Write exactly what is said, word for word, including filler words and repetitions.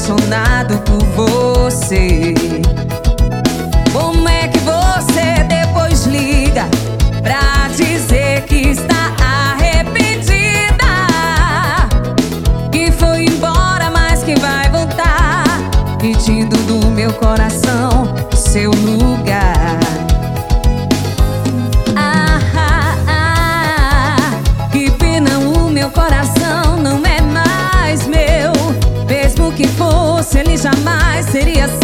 apaixonado por você. Como é que você depois liga pra dizer que está arrependida, que foi embora, mas que vai voltar, pedindo do meu coração seu lugar? Ah, ah, ah, que pena, o meu coração não é mais meu. Mesmo que fosse, ele jamais seria seu.